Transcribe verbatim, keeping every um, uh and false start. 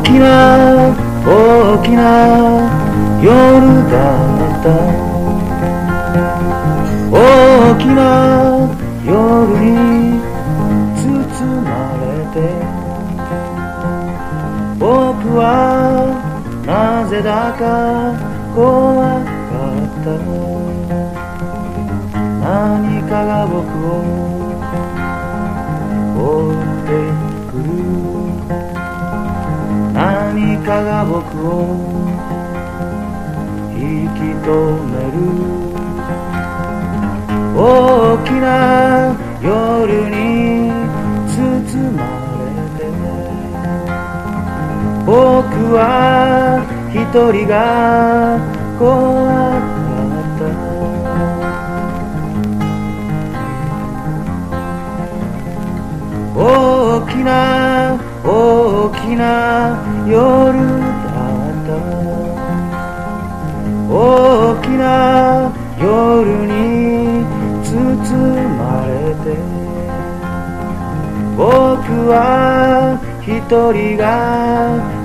きな大きな夜だった大きな夜に包まれて僕はなぜだか怖かった何かが僕を追ってくる何かが僕を引き止める大きな夜に包まれて僕は一人が怖かった大きな大きな夜だった大きな夜に包まれて僕は一人が